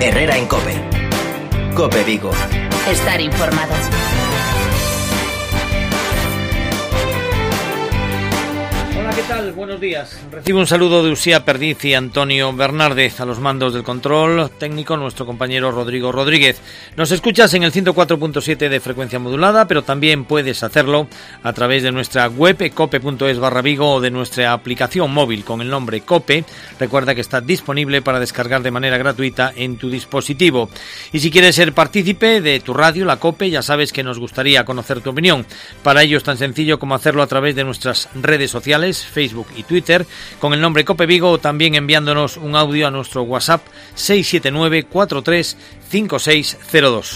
Herrera en COPE. COPE Vigo. Estar informado. ¿Qué tal? Buenos días. Recibo un saludo de Usía Perdiz y Antonio Bernárdez a los mandos del control técnico, nuestro compañero Rodrigo Rodríguez. Nos escuchas en el 104.7 de frecuencia modulada, pero también puedes hacerlo a través de nuestra web cope.es/Vigo o de nuestra aplicación móvil con el nombre COPE. Recuerda que está disponible para descargar de manera gratuita en tu dispositivo. Y si quieres ser partícipe de tu radio, la COPE, ya sabes que nos gustaría conocer tu opinión. Para ello es tan sencillo como hacerlo a través de nuestras redes sociales, Facebook y Twitter, con el nombre COPE Vigo, o también enviándonos un audio a nuestro WhatsApp 679 43 5602.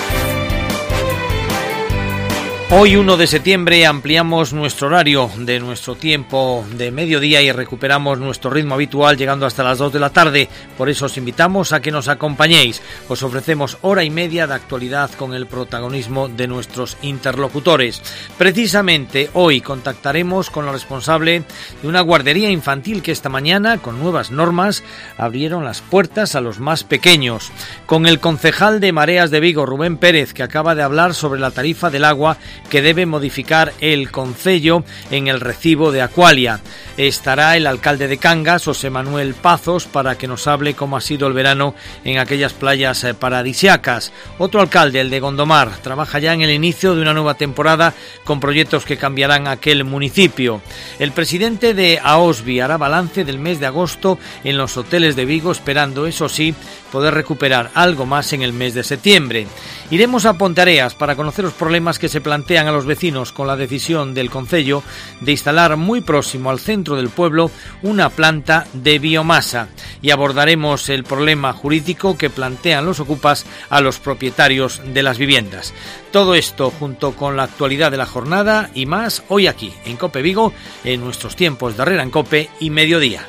Hoy, 1 de septiembre, ampliamos nuestro horario de nuestro tiempo de mediodía y recuperamos nuestro ritmo habitual llegando hasta las 2 de la tarde. Por eso os invitamos a que nos acompañéis. Os ofrecemos hora y media de actualidad con el protagonismo de nuestros interlocutores. Precisamente hoy contactaremos con la responsable de una guardería infantil que esta mañana, con nuevas normas, abrieron las puertas a los más pequeños. Con el concejal de Mareas de Vigo, Rubén Pérez, que acaba de hablar sobre la tarifa del agua que debe modificar el concello en el recibo de Aqualia. Estará el alcalde de Cangas, José Manuel Pazos, para que nos hable cómo ha sido el verano en aquellas playas paradisíacas. Otro alcalde, el de Gondomar, trabaja ya en el inicio de una nueva temporada con proyectos que cambiarán aquel municipio. El presidente de AOSBI hará balance del mes de agosto en los hoteles de Vigo, esperando, eso sí, poder recuperar algo más en el mes de septiembre. Iremos a Ponteareas para conocer los problemas que se plantean a los vecinos con la decisión del concello de instalar muy próximo al centro del pueblo una planta de biomasa, y abordaremos el problema jurídico que plantean los ocupas a los propietarios de las viviendas. Todo esto junto con la actualidad de la jornada y más hoy aquí en COPE Vigo, en nuestros tiempos de Herrera en COPE y Mediodía.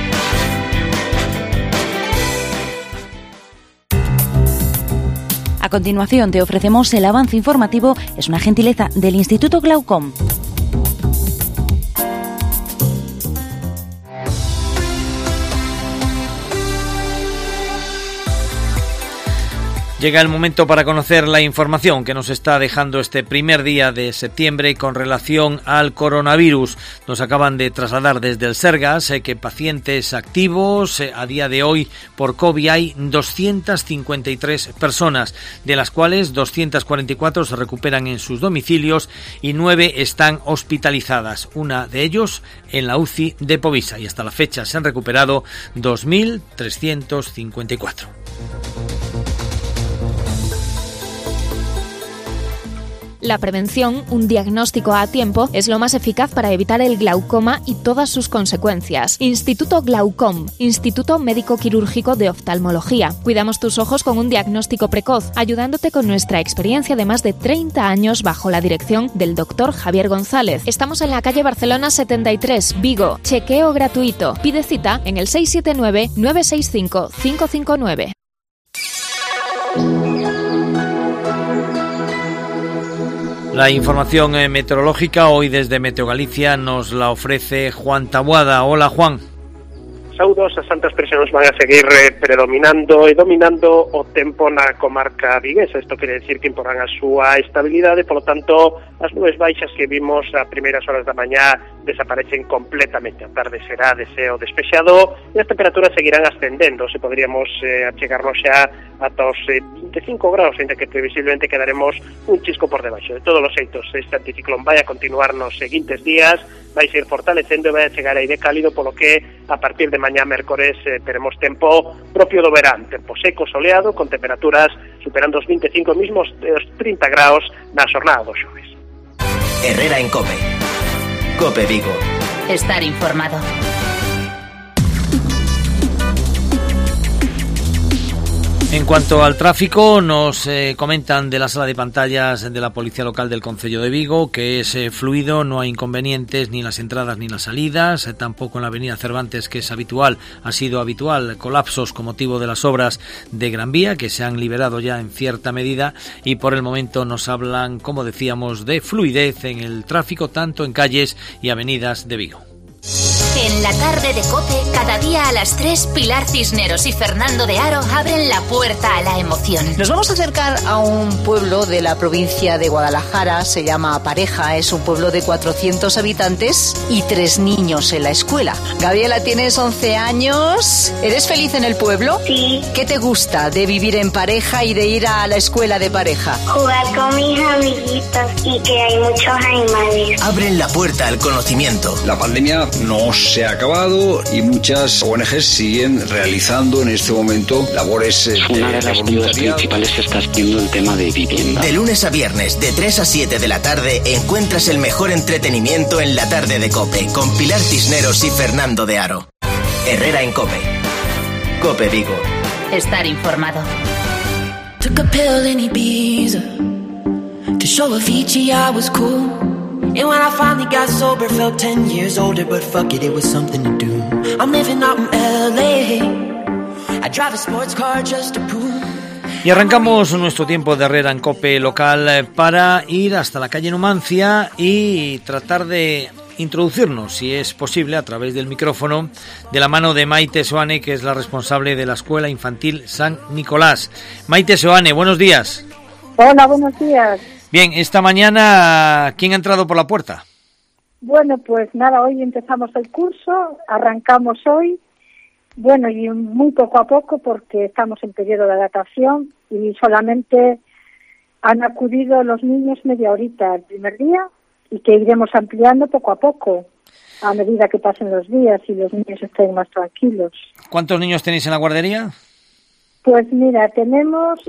A continuación te ofrecemos el avance informativo, es una gentileza del Instituto Glaucom. Llega el momento para conocer la información que nos está dejando este primer día de septiembre con relación al coronavirus. Nos acaban de trasladar desde el Sergas que pacientes activos a día de hoy por COVID hay 253 personas, de las cuales 244 se recuperan en sus domicilios y 9 están hospitalizadas. Una de ellos en la UCI de Povisa, y hasta la fecha se han recuperado 2.354. La prevención, un diagnóstico a tiempo, es lo más eficaz para evitar el glaucoma y todas sus consecuencias. Instituto Glaucom, Instituto Médico Quirúrgico de Oftalmología. Cuidamos tus ojos con un diagnóstico precoz, ayudándote con nuestra experiencia de más de 30 años bajo la dirección del Dr. Javier González. Estamos en la calle Barcelona 73, Vigo. Chequeo gratuito. Pide cita en el 679-965-559. La información meteorológica hoy desde Meteo Galicia nos la ofrece Juan Taboada. Hola, Juan. Saúdos, as santas presións van a seguir predominando e dominando o tempo na comarca viguesa. Isto quere decir que imporán a súa estabilidade, polo tanto, as nubes baixas que vimos a primeiras horas da mañá desaparecen completamente. A tarde será de ceo despexado e as temperaturas seguirán ascendendo. Se poderíamos achegarnos xa ata os 25 graus, ainda que previsiblemente quedaremos un chisco por debaixo. De todos os xeitos, este anticiclón vai a continuar nos seguintes días, vai ser fortalecendo e vai a chegar aire cálido, polo que a partir de mañá mércores teremos tempo propio do verán, tempo seco, soleado, con temperaturas superando os 25 mismos os 30 graus na xornada dos xoves. Herrera en COPE. COPE Vigo. Estar informado. En cuanto al tráfico, nos comentan de la sala de pantallas de la Policía Local del Concello de Vigo que es fluido, no hay inconvenientes ni en las entradas ni en las salidas, tampoco en la avenida Cervantes, que es habitual, ha sido habitual, colapsos con motivo de las obras de Gran Vía, que se han liberado ya en cierta medida, y por el momento nos hablan, como decíamos, de fluidez en el tráfico, tanto en calles y avenidas de Vigo. En la tarde de COPE, cada día a las 3, Pilar Cisneros y Fernando de Aro abren la puerta a la emoción. Nos vamos a acercar a un pueblo de la provincia de Guadalajara, se llama Pareja, es un pueblo de 400 habitantes y 3 niños en la escuela. Gabriela, tienes 11 años, ¿eres feliz en el pueblo? Sí. ¿Qué te gusta de vivir en Pareja y de ir a la escuela de Pareja? Jugar con mis amiguitos y que hay muchos animales. Abren la puerta al conocimiento. La pandemia no se ha acabado y muchas ONGs siguen realizando en este momento labores Una de las ayudas principales está siendo el tema de vivienda. De lunes a viernes, de 3 a 7 de la tarde, encuentras el mejor entretenimiento en la tarde de COPE, con Pilar Cisneros y Fernando de Aro. Herrera en COPE. COPE Vigo. Estar informado. Took a pill in Ibiza to show Avicii I was cool. And when I finally got sober, felt 10 years older, but fuck it, it was something to do. I'm living out in LA. I drive a sports car just to prove. Y arrancamos nuestro tiempo de Herrera en COPE local para ir hasta la calle Numancia y tratar de introducirnos, si es posible, a través del micrófono, de la mano de Maite Soane, que es la responsable de la Escuela Infantil San Nicolás. Maite Soane, buenos días. Hola, buenos días. Bien, esta mañana, ¿quién ha entrado por la puerta? Bueno, pues nada, hoy empezamos el curso, arrancamos hoy, bueno, y muy poco a poco porque estamos en periodo de adaptación y solamente han acudido los niños media horita el primer día y que iremos ampliando poco a poco a medida que pasen los días y los niños estén más tranquilos. ¿Cuántos niños tenéis en la guardería? Pues mira, tenemos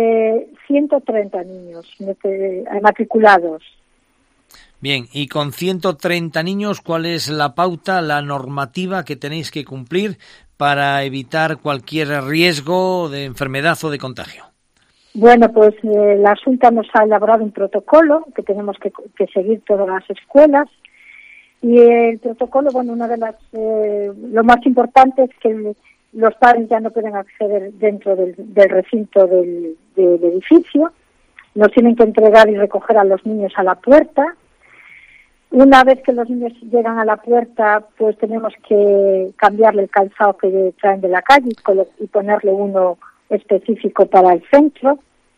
130 niños matriculados. Bien, y con 130 niños, ¿cuál es la pauta, la normativa que tenéis que cumplir para evitar cualquier riesgo de enfermedad o de contagio? Bueno, pues la Junta nos ha elaborado un protocolo que tenemos que seguir todas las escuelas y el protocolo, bueno, una de las lo más importante es que los padres ya no pueden acceder dentro del recinto del edificio, nos tienen que entregar y recoger a los niños a la puerta. Una vez que los niños llegan a la puerta, pues tenemos que cambiarle el calzado que traen de la calle y ponerle uno específico para el centro.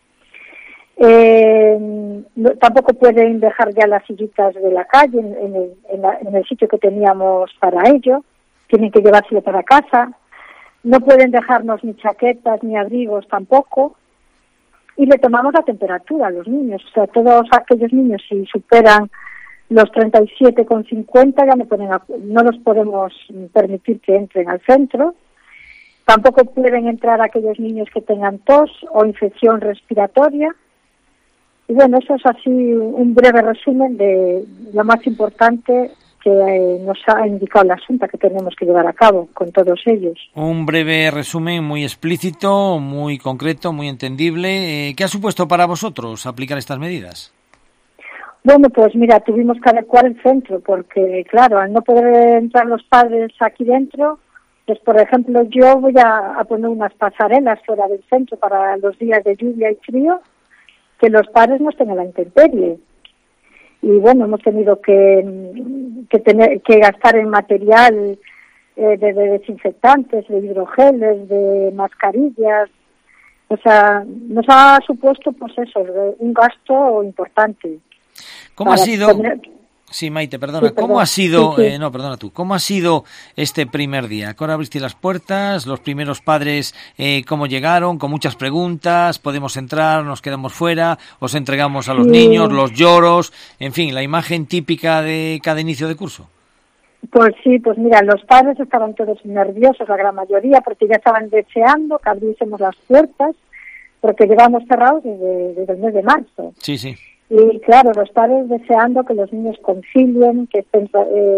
Tampoco pueden dejar ya las sillitas de la calle en el sitio que teníamos para ello, tienen que llevárselo para casa. No pueden dejarnos ni chaquetas ni abrigos tampoco. Y le tomamos la temperatura a los niños. O sea, todos aquellos niños, si superan los 37,50, ya no los podemos permitir que entren al centro. Tampoco pueden entrar aquellos niños que tengan tos o infección respiratoria. Y bueno, eso es así un breve resumen de lo más importante que nos ha indicado la Junta que tenemos que llevar a cabo con todos ellos. Un breve resumen muy explícito, muy concreto, muy entendible. ¿Qué ha supuesto para vosotros aplicar estas medidas? Bueno, pues mira, tuvimos que adecuar el centro porque, claro, al no poder entrar los padres aquí dentro, pues por ejemplo yo voy a poner unas pasarelas fuera del centro para los días de lluvia y frío, que los padres no estén a la intemperie. Y bueno, hemos tenido que gastar en material de desinfectantes, de hidrogeles, de mascarillas. O sea, nos ha supuesto pues eso, un gasto importante. ¿Cómo ha sido? Sí, Maite, perdona. Sí, ¿Cómo ha sido? Sí, sí. ¿Cómo ha sido este primer día? ¿Ahora abriste las puertas? ¿Los primeros padres cómo llegaron? ¿Con muchas preguntas? ¿Podemos entrar? ¿Nos quedamos fuera? ¿Os entregamos a los niños? ¿Los lloros? En fin, la imagen típica de cada inicio de curso. Pues sí, pues mira, los padres estaban todos nerviosos, la gran mayoría, porque ya estaban deseando que abriésemos las puertas, porque llevamos cerrados desde el mes de marzo. Sí, sí. Y claro, los padres deseando que los niños concilien, que estén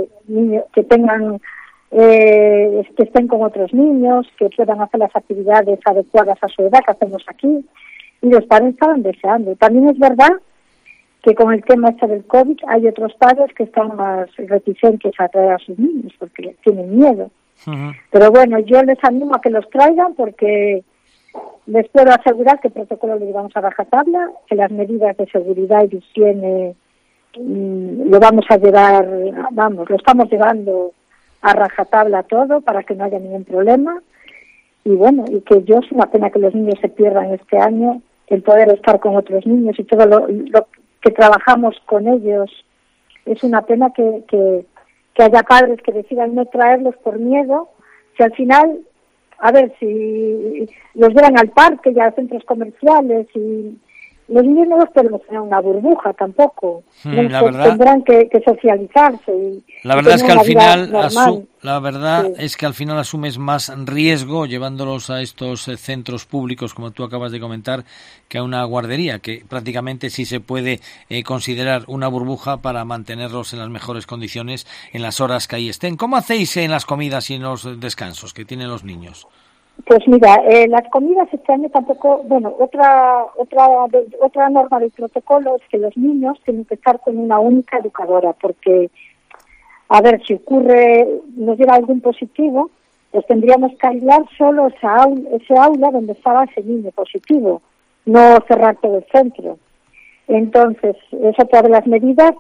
con otros niños, que puedan hacer las actividades adecuadas a su edad que hacemos aquí. Y los padres estaban deseando. También es verdad que con el tema este del COVID hay otros padres que están más reticentes a traer a sus niños porque tienen miedo. Uh-huh. Pero bueno, yo les animo a que los traigan porque les puedo asegurar que el protocolo lo llevamos a rajatabla, que las medidas de seguridad y de higiene lo vamos a llevar, lo estamos llevando a rajatabla todo para que no haya ningún problema. Y bueno, y que yo es una pena que los niños se pierdan este año, el poder estar con otros niños y todo lo que trabajamos con ellos. Es una pena que haya padres que decidan no traerlos por miedo, si al final, a ver, si los llevan al parque y a centros comerciales, y los niños no los podemos tener una burbuja tampoco. La verdad, tendrán que socializarse. La verdad es que al final sí. es que al final asumes más riesgo llevándolos a estos centros públicos, como tú acabas de comentar, que a una guardería, que prácticamente sí se puede considerar una burbuja para mantenerlos en las mejores condiciones en las horas que ahí estén. ¿Cómo hacéis en las comidas y en los descansos que tienen los niños? Pues mira, las comidas este año tampoco, bueno, otra norma del protocolo es que los niños tienen que estar con una única educadora, porque, a ver, si nos llega algún positivo, pues tendríamos que aislar solo ese aula donde estaba ese niño positivo, no cerrar todo el centro. Entonces, es otra de las medidas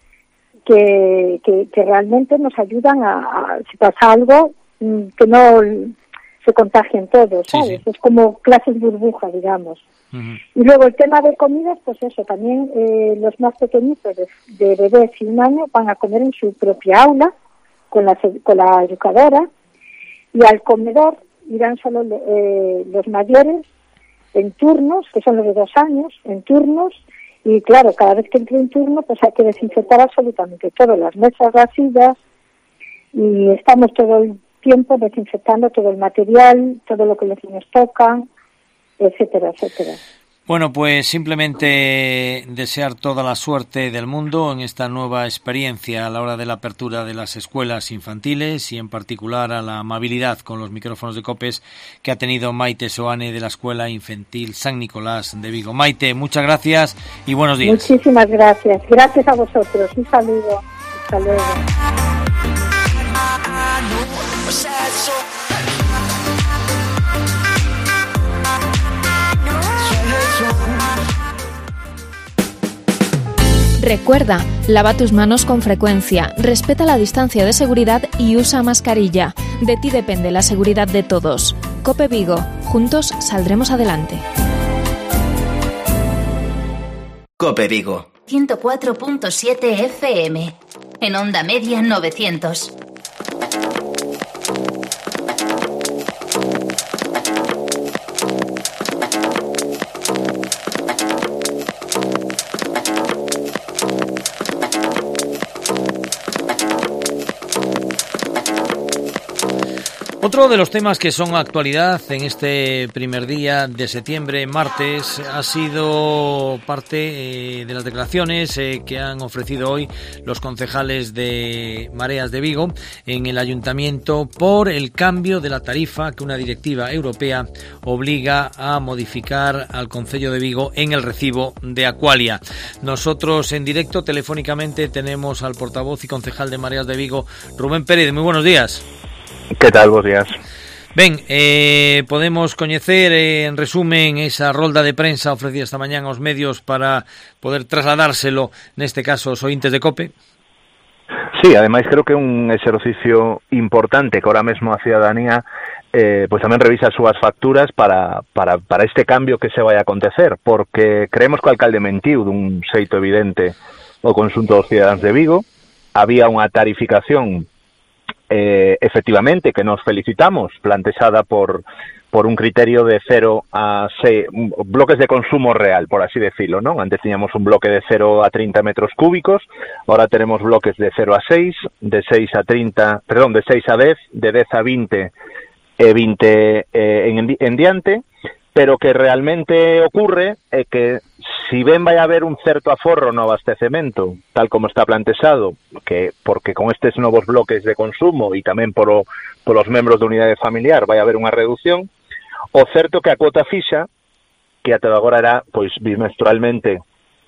que realmente nos ayudan a si pasa algo, que no se contagien todos, ¿sabes? Sí. Es como clases burbuja, digamos. Uh-huh. Y luego el tema de comidas, pues eso, también los más pequeñitos de bebés y 1 año van a comer en su propia aula con la educadora, y al comedor irán solo los mayores en turnos, que son los de 2 años, en turnos, y claro, cada vez que entre un turno, pues hay que desinfectar absolutamente todo, las mesas, las sillas, y estamos todo el tiempo desinfectando todo el material, todo lo que los niños tocan, etcétera, etcétera. Bueno, pues simplemente desear toda la suerte del mundo en esta nueva experiencia a la hora de la apertura de las escuelas infantiles, y en particular a la amabilidad con los micrófonos de COPES que ha tenido Maite Soane de la Escuela Infantil San Nicolás de Vigo. Maite, muchas gracias y buenos días. Muchísimas gracias. Gracias a vosotros. Un saludo. Hasta luego. Recuerda, lava tus manos con frecuencia, respeta la distancia de seguridad y usa mascarilla. De ti depende la seguridad de todos. COPE Vigo, juntos saldremos adelante. COPE Vigo 104.7 FM, en onda media 900. Otro de los temas que son actualidad en este primer día de septiembre, martes, ha sido parte de las declaraciones que han ofrecido hoy los concejales de Mareas de Vigo en el ayuntamiento por el cambio de la tarifa que una directiva europea obliga a modificar al concello de Vigo en el recibo de Aqualia. Nosotros en directo telefónicamente tenemos al portavoz y concejal de Mareas de Vigo, Rubén Pérez. Muy buenos días. Que tal, bos días? Ben, podemos coñecer en resumen esa rolda de prensa ofrecida esta mañá aos medios para poder trasladárselo, neste caso, aos ointes de COPE? Sí, ademais creo que é un exercicio importante que ahora mesmo a ciudadanía pois tamén revisa as súas facturas para este cambio que se vai a acontecer, porque creemos que o alcalde mentiu dun xeito evidente o conxunto dos cidadáns de Vigo. Había unha tarificación efectivamente, que nos felicitamos, plantexada por un criterio de 0 a 6 bloques de consumo real, por así decirlo, ¿no? Antes teníamos un bloque de 0 a 30 metros cúbicos, ahora tenemos bloques de 0 a 6, de 6 a 10, de 10 a 20 e 20 en diante, pero que realmente ocurre é que si ben vai haber un certo aforro no abastecemento, tal como está plantexado, porque con estes novos bloques de consumo e tamén polos membros da unidade familiar vai haber unha reducción, o certo que a cuota fixa, que ata agora era pois bimestralmente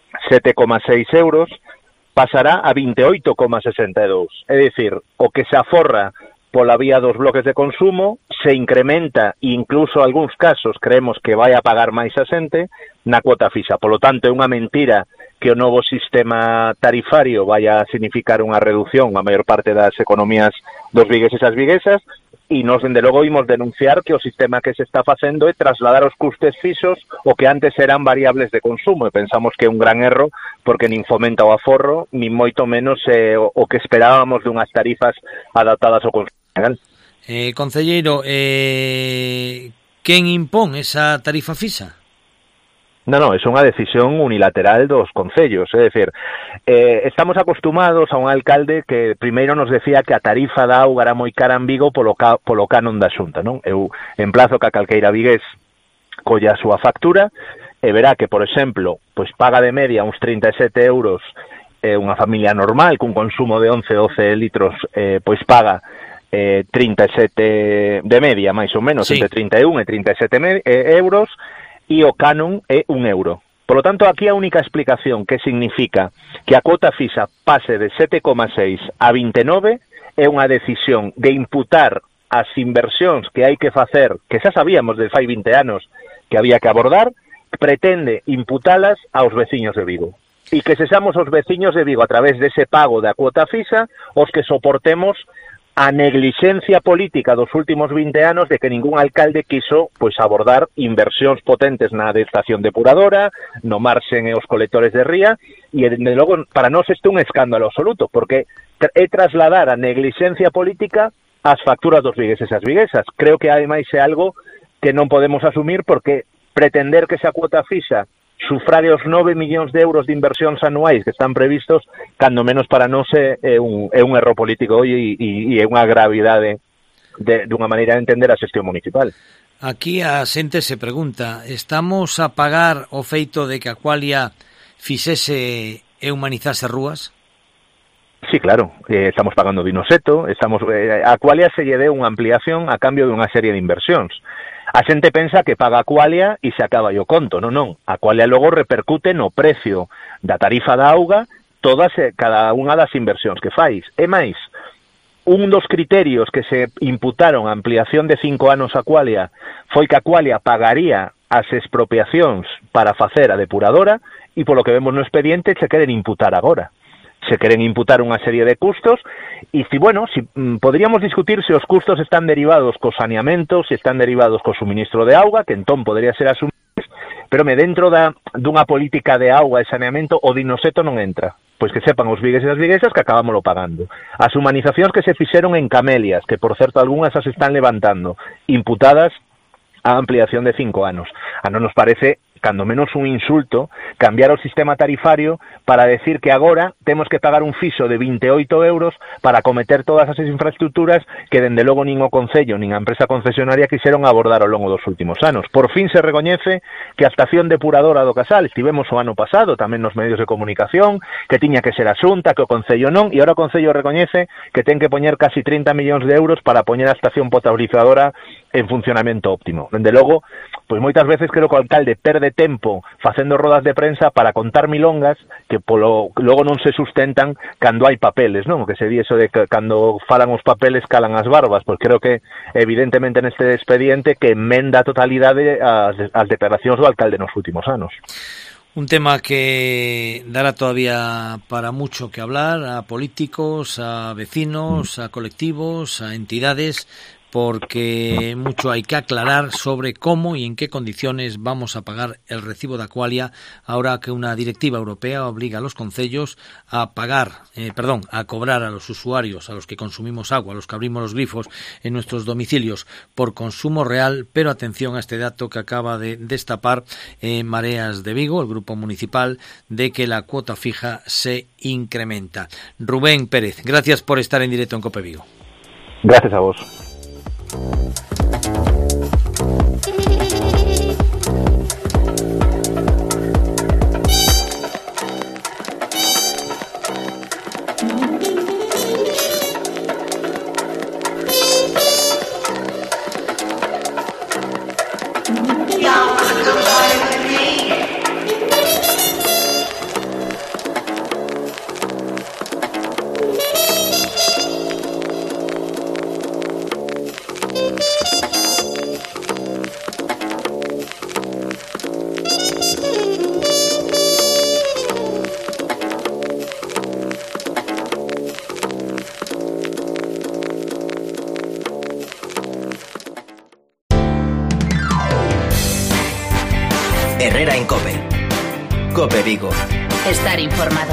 7,6 euros, pasará a 28,62. É dicir, o que se aforra pola vía dos bloques de consumo se incrementa e incluso algúns casos creemos que vai a pagar máis a xente na cuota fixa. Polo tanto, é unha mentira que o novo sistema tarifario vaya a significar unha reducción a maior parte das economías dos vigueses as viguesas, e nos, dende logo, imos denunciar que o sistema que se está facendo é trasladar os custes fixos o que antes eran variables de consumo, e pensamos que é un gran erro porque nin fomenta o aforro, nin moito menos o que esperábamos de unhas tarifas adaptadas ao consumo real. Concelleiro, quen impón esa tarifa fixa? Non, é unha decisión unilateral dos concellos, é dicir, estamos acostumados a un alcalde que primeiro nos decía que a tarifa da auga era moi cara en Vigo polo canon da Xunta, non? Eu emplazo que a calqueira vigués colla a súa factura e verá que, por exemplo, pois paga de media uns 37 euros unha familia normal cun consumo de 11-12 litros, pois paga 37 de media, máis ou menos, sí, entre 31 e 37 euros, e o canon é 1 euro. Por lo tanto, aquí a única explicación que significa que a cuota fixa pase de 7,6 a 29 é unha decisión de imputar as inversións que hai que facer, que xa sabíamos de fai 20 anos que había que abordar, pretende imputalas aos veciños de Vigo. E que sexamos os veciños de Vigo a través dese pago da cuota fixa os que soportemos a neglixencia política dos últimos 20 anos de que ningún alcalde quiso pois abordar inversións potentes na estación depuradora, no Marxen e os colectores de ría, e de logo para nós este é un escándalo absoluto, porque é trasladar a neglixencia política ás facturas dos vigueses e as viguesas. Creo que ademais é algo que non podemos asumir, porque pretender que esa cuota fixa sufrague os 9 millóns de euros de inversións anuais que están previstos, cando menos para nós é un erro político e é unha gravidade dunha maneira de entender a xestión municipal. Aquí a xente se pregunta, estamos a pagar o feito de que Aqualia fixese e humanizase rúas? Sí, claro, estamos pagando Dinoseto, a Aqualia se lle deu unha ampliación a cambio de unha serie de inversións. A xente pensa que paga Aqualia e se acaba o conto, non. Aqualia logo repercute no precio da tarifa da auga cada unha das inversións que fais. E máis, un dos criterios que se imputaron a ampliación de 5 anos a Aqualia foi que Aqualia pagaría as expropiacións para facer a depuradora, e polo que vemos no expediente se queren imputar agora. Se queren imputar unha serie de custos, e podríamos discutir se os custos están derivados co saneamento, se están derivados co suministro de auga, que entón podría ser asumibles, pero dentro dunha política de auga e saneamento o Dinoseto non entra. Pois que sepan os vigueses e as viguesas que acabámoslo pagando. As humanizacións que se fixeron en Camelias, que por certo algunhas as están levantando, imputadas a ampliación de 5 anos. A non nos parece cando menos un insulto cambiar o sistema tarifario para decir que agora temos que pagar un fixo de 28 euros para acometer todas as infraestructuras que dende logo nin o Concello nin a empresa concesionaria quixeron abordar ao longo dos últimos anos. Por fin se recoñece que a estación depuradora do Casal, estivemos o ano pasado tamén nos medios de comunicación, que tiña que ser a Xunta, que o Concello non, e agora o Concello recoñece que ten que poñer casi 30 millóns de euros para poñer a estación potabilizadora en funcionamento óptimo. Dende logo, pois moitas veces creo que o alcalde perde tempo facendo rodas de prensa para contar milongas que logo non se sustentan cando hai papeles, non? O que se di eso de que cando falan os papeles calan as barbas, pois creo que evidentemente neste expediente que enmenda a totalidade as declaracións do alcalde nos últimos anos. Un tema que dará todavía para mucho que hablar a políticos, a vecinos, a colectivos, a entidades, porque mucho hay que aclarar sobre cómo y en qué condiciones vamos a pagar el recibo de Aqualia ahora que una directiva europea obliga a los concellos a a cobrar a los usuarios, a los que consumimos agua, a los que abrimos los grifos en nuestros domicilios por consumo real. Pero atención a este dato que acaba de destapar Mareas de Vigo, el grupo municipal, de que la cuota fija se incrementa. Rubén Pérez, gracias por estar en directo en COPE Vigo. Gracias a vos. Herrera en COPE. COPE Vigo. Estar informado.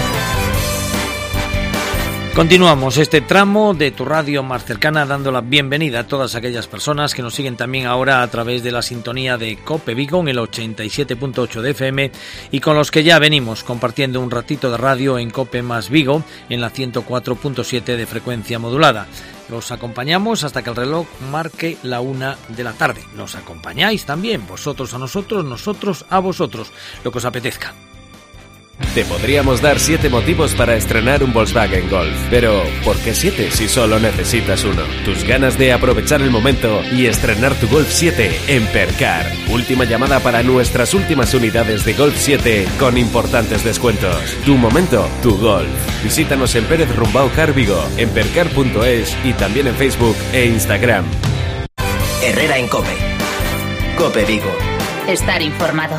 Continuamos este tramo de tu radio más cercana dando la bienvenida a todas aquellas personas que nos siguen también ahora a través de la sintonía de COPE Vigo en el 87.8 de FM y con los que ya venimos compartiendo un ratito de radio en COPE más Vigo en la 104.7 de frecuencia modulada. Los acompañamos hasta que el reloj marque la 1 de la tarde. Nos acompañáis también, vosotros a nosotros, nosotros a vosotros, lo que os apetezca. Te podríamos dar 7 motivos para estrenar un Volkswagen Golf, pero ¿por qué 7 si solo necesitas uno? Tus ganas de aprovechar el momento y estrenar tu Golf 7 en Percar. Última llamada para nuestras últimas unidades de Golf 7 con importantes descuentos. Tu momento, tu Golf. Visítanos en Pérez Rumbao Car Vigo, en percar.es y también en Facebook e Instagram. Herrera en COPE. COPE Vigo. Estar informado.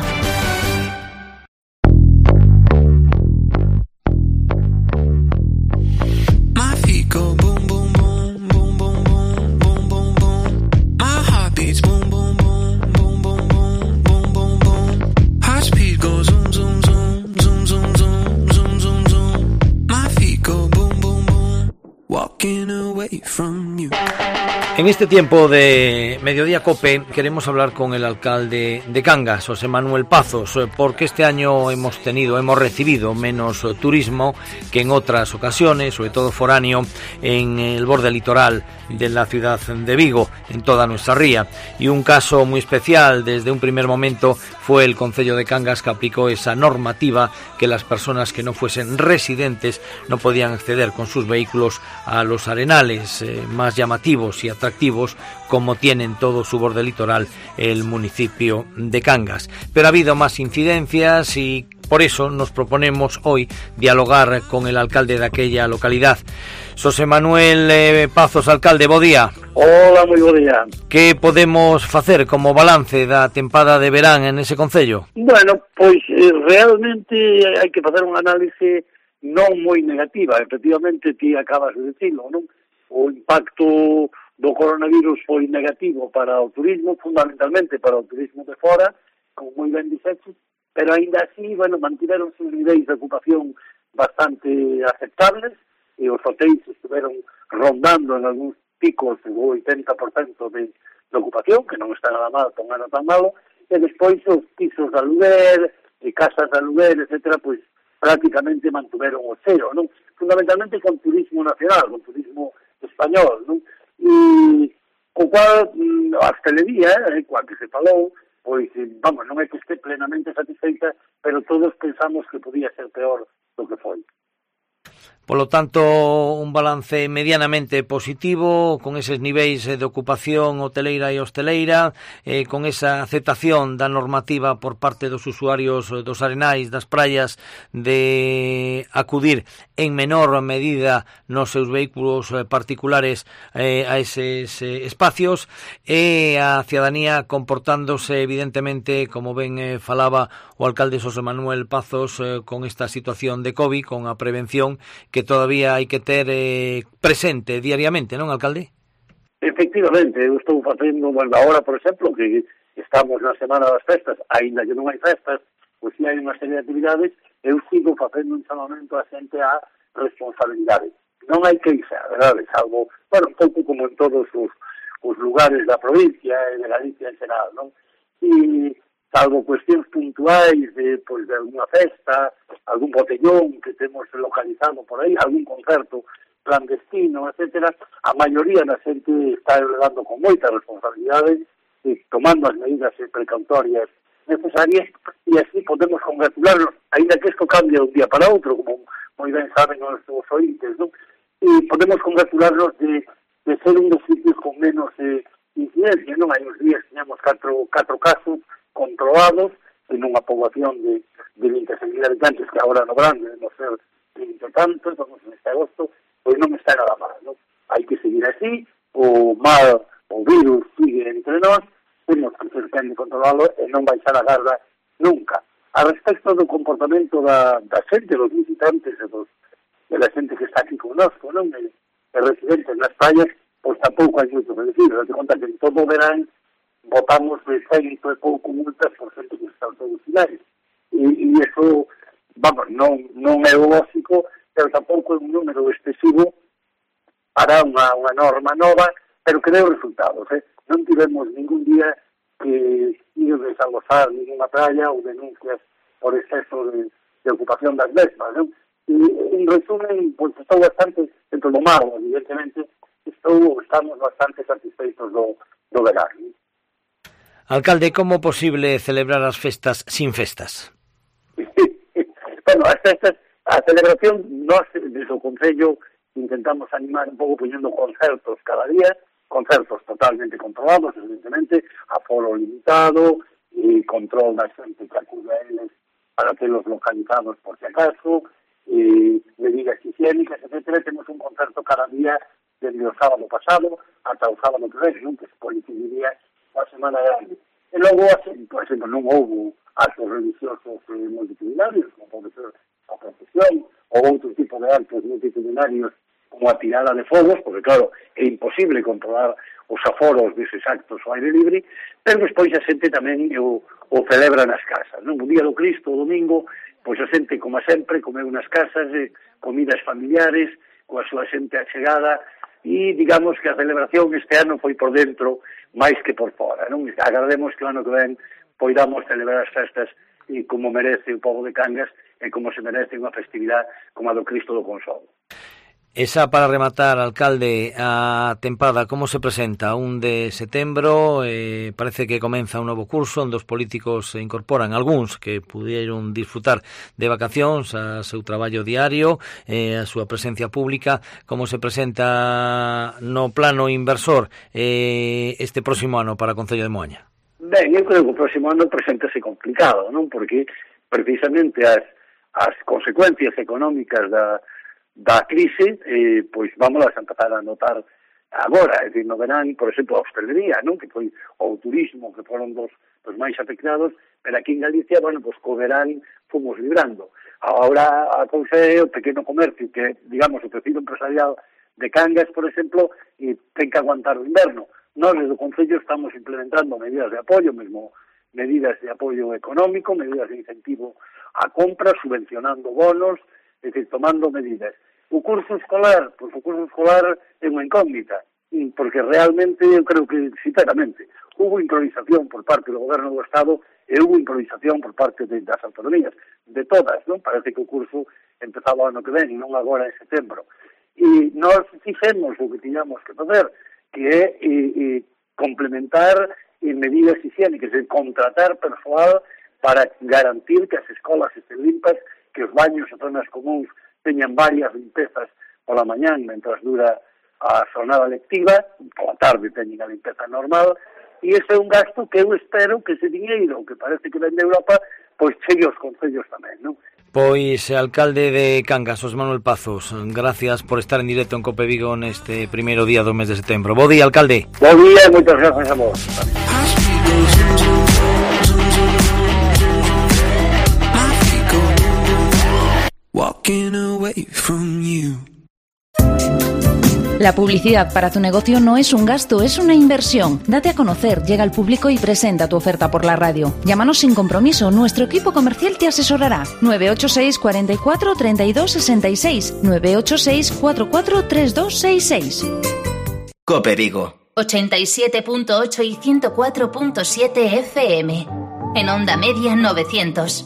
Go boom boom boom boom boom boom boom boom boom. My heart beats boom boom boom boom boom boom boom boom boom. Heart speed goes zoom zoom zoom zoom zoom zoom zoom zoom zoom. My feet go boom boom boom. Walking away from you. En este tiempo de Mediodía COPE queremos hablar con el alcalde de Cangas, José Manuel Pazos, porque este año hemos recibido menos turismo que en otras ocasiones, sobre todo foráneo, en el borde litoral de la ciudad de Vigo, en toda nuestra ría. Y un caso muy especial desde un primer momento fue el Concello de Cangas, que aplicó esa normativa que las personas que no fuesen residentes no podían acceder con sus vehículos a los arenales más llamativos y atractivos como tienen todo su borde litoral el municipio de Cangas. Pero ha habido más incidencias y por eso nos proponemos hoy dialogar con el alcalde de aquella localidad. José Manuel Pazos, alcalde, bo día. Hola, moi bo día. Que podemos facer como balance da tempada de verán en ese concello? Bueno, pois realmente hai que facer un análise non moi negativa. Efectivamente, ti acabas de decirlo, non? O impacto do coronavirus foi negativo para o turismo, fundamentalmente para o turismo de fora, como moi ben dixetes, pero ainda así, bueno, mantiveron os niveis de ocupación bastante aceptables e os hotéis estiveron rondando en algúns picos o 80% de ocupación, que non está nada mal, non era tan malo, e despois os pisos de aluguer, e casas de aluguer, etcétera, pois prácticamente mantuveron o cero, non? Fundamentalmente con turismo nacional, con turismo español, non? E co cual a hostelería, coa que se falou, pois, vamos, non é que este plenamente satisfeita, pero todos pensamos que podía ser peor do que foi. Polo tanto, un balance medianamente positivo, con eses niveis de ocupación hoteleira e hosteleira, con esa aceptación da normativa por parte dos usuarios dos arenais, das praias, de acudir en menor medida nos seus vehículos particulares a eses espacios, e a cidadanía comportándose evidentemente, como ben falaba o alcalde José Manuel Pazos, con esta situación de COVID, con a prevención que todavía hai que ter presente diariamente, non, alcalde? Efectivamente, eu estou facendo, bueno, agora, por exemplo, que estamos na semana das festas, aínda que non hai festas, pois si hai unha serie de actividades, eu sigo facendo un chamamento a xente a responsabilidade. Non hai que irse, verdade, salvo, bueno, un pouco como en todos os lugares da provincia e de Galicia en xeral, non? E salvo cuestións puntuais de, pois, de alguna festa, algún botellón que temos localizado por aí, algún concerto clandestino, etcétera, a maioría da xente está levando con moita responsabilidade e tomando as medidas precautorias necesarias, e así podemos congratularnos, ainda que isto cambie de un día para outro, como moi ben saben os ointes, non? E podemos congratularnos de ser un dos sitios con menos incidencia, non? Hai uns días teníamos 4 casos controlados en unha poboación de 26.000 habitantes, que agora no grande debemos ser 30 tantos, vamos en este agosto, pois non está nada mal, non? Hai que seguir así, o virus sigue entre nós, temos que ser ben controlado e non baixar a garda nunca. A respecto do comportamento da xente, dos visitantes e de la xente que está aquí connosco, non? E residentes nas praias, pois tampouco hai moito que decir, date conta que en todo o verán votamos de 100 e pouco multas por xente que está automocilares. E iso, vamos, non é o lógico, pero tampouco é un número excesivo para unha norma nova, pero que deu resultados. Non tivemos ningún día que ir desalozar ninguna praia ou denuncias por exceso de ocupación das mesmas, non? E, en resumen, pois estou bastante, dentro do malo, evidentemente, estamos bastante satisfeitos do verano. Alcalde, como posible celebrar as festas sin festas? Bueno, as festas, a celebración, nós, desde o Concello, intentamos animar un pouco poñendo concertos cada día, concertos totalmente controlados, evidentemente, aforo limitado, e control da xente que acude a eles para telos localizados por si acaso, medidas higiénicas, etc. Temos un concerto cada día desde o sábado pasado ata o sábado que ven, que se coincidiría a Semana Grande. E logo, por exemplo, non houve actos religiosos multitudinarios, como pode ser a procesión, ou outro tipo de actos multitudinarios como a tirada de fogos, porque, claro, é imposible controlar os aforos deses actos ao aire libre, pero despois a xente tamén o celebra nas casas, non? O día do Cristo, o domingo, pois a xente, como sempre, comeu nas casas, comidas familiares, coa súa xente achegada, e digamos que a celebración este ano foi por dentro máis que por fora, non? Agardemos que o ano que ven poidamos celebrar as festas e como merece o pobo de Cangas e como se merece unha festividade como a do Cristo do Consolo. Esa, para rematar, alcalde, a tempada, como se presenta? 1 de setembro, parece que comeza un novo curso onde os políticos se incorporan, algúns que pudieron disfrutar de vacacións, a seu traballo diario, a súa presencia pública. Como se presenta no plano inversor este próximo ano para o Concello de Moaña? Ben, eu creo que o próximo ano presentase complicado, non? Porque precisamente as consecuencias económicas da crise, pois vamos a empezar a notar agora, é dicir, no verán, por exemplo, a hostelería, non? Que foi o turismo, que foron dos máis afectados, pero aquí en Galicia, bueno, pois co verán fomos librando. Agora a cousa é o pequeno comercio, que, digamos, o tecido empresarial de Cangas, por exemplo, e ten que aguantar o inverno. Nós, desde o Concello, estamos implementando medidas de apoio, mesmo medidas de apoio económico, medidas de incentivo a compra, subvencionando bonos, é dicir, tomando medidas. O curso escolar, pois o curso escolar é unha incógnita, porque realmente, eu creo que, sinceramente, hubo improvisación por parte do Goberno do Estado e hubo improvisación por parte das autonomías, de todas, non? Parece que o curso empezaba o ano que ven, non agora en setembro. E nós fixemos o que tiñamos que fazer, que é complementar medidas higiénicas, é contratar persoal para garantir que as escolas estén limpas, que os baños e zonas comuns teñan varias limpezas pola mañán mentras dura a jornada lectiva, pola tarde teñen a limpeza normal, e ese é un gasto que eu espero que ese diñeiro, que parece que ven de Europa, pois chegue aos concellos tamén, non? Pois, alcalde de Cangas, José Manuel Pazos, gracias por estar en directo en Cope Vigo neste primeiro día do mes de setembro. Bo día, alcalde. Bo día e moitas gracias a vos. Walking away from you. La publicidad para tu negocio no es un gasto, es una inversión. Date a conocer, llega al público y presenta tu oferta por la radio. Llámanos sin compromiso, nuestro equipo comercial te asesorará. 986 44 32 66, 986 44 32 66. Cope Vigo 87.8 y 104.7 FM. En onda media 900.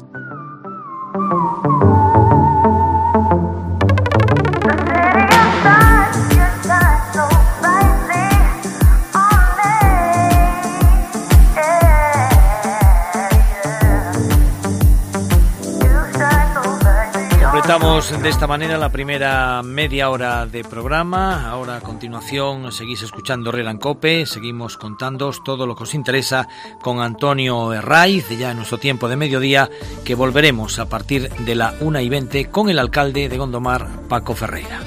Completamos de esta manera la primera media hora de programa. Ahora a continuación seguís escuchando Herrera en Cope. Seguimos contándoos todo lo que os interesa con Antonio Herraiz, ya en nuestro tiempo de mediodía, que volveremos a partir de la 1:20 con el alcalde de Gondomar, Paco Ferreira.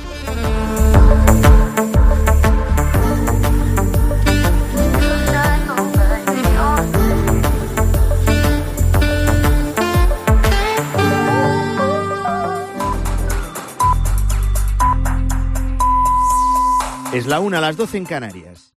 Es la 1 a las 12 en Canarias.